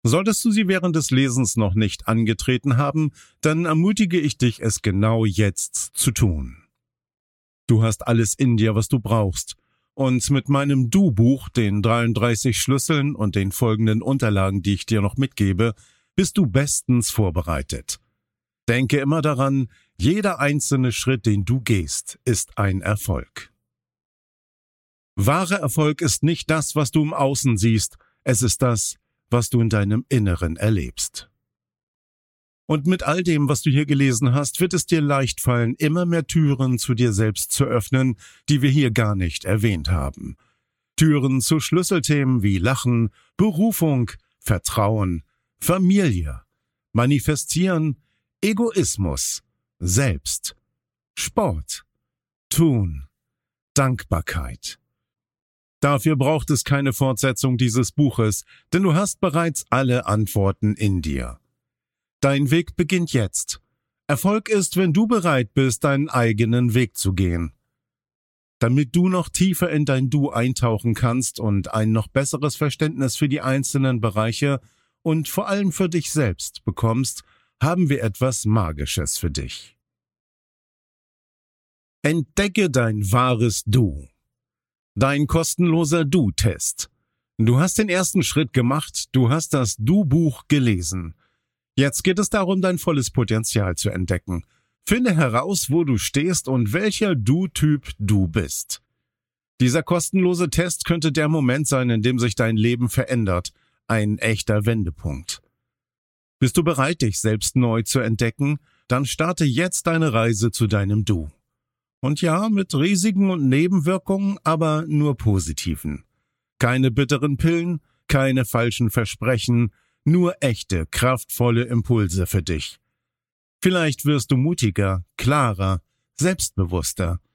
Solltest du sie während des Lesens noch nicht angetreten haben, dann ermutige ich dich, es genau jetzt zu tun. Du hast alles in dir, was du brauchst. Und mit meinem Du-Buch, den 33 Schlüsseln und den folgenden Unterlagen, die ich dir noch mitgebe, bist du bestens vorbereitet. Denke immer daran, jeder einzelne Schritt, den du gehst, ist ein Erfolg. Wahrer Erfolg ist nicht das, was du im Außen siehst, es ist das, was du in deinem Inneren erlebst. Und mit all dem, was du hier gelesen hast, wird es dir leicht fallen, immer mehr Türen zu dir selbst zu öffnen, die wir hier gar nicht erwähnt haben. Türen zu Schlüsselthemen wie Lachen, Berufung, Vertrauen, Familie, Manifestieren, Egoismus, Selbst, Sport, Tun, Dankbarkeit. Dafür braucht es keine Fortsetzung dieses Buches, denn du hast bereits alle Antworten in dir. Dein Weg beginnt jetzt. Erfolg ist, wenn du bereit bist, deinen eigenen Weg zu gehen. Damit du noch tiefer in dein Du eintauchen kannst und ein noch besseres Verständnis für die einzelnen Bereiche und vor allem für dich selbst bekommst, haben wir etwas Magisches für dich. Entdecke dein wahres Du. Dein kostenloser Du-Test. Du hast den ersten Schritt gemacht, du hast das Du-Buch gelesen. Jetzt geht es darum, dein volles Potenzial zu entdecken. Finde heraus, wo du stehst und welcher Du-Typ du bist. Dieser kostenlose Test könnte der Moment sein, in dem sich dein Leben verändert. Ein echter Wendepunkt. Bist du bereit, dich selbst neu zu entdecken? Dann starte jetzt deine Reise zu deinem Du. Und ja, mit Risiken und Nebenwirkungen, aber nur positiven. Keine bitteren Pillen, keine falschen Versprechen, nur echte, kraftvolle Impulse für dich. Vielleicht wirst du mutiger, klarer, selbstbewusster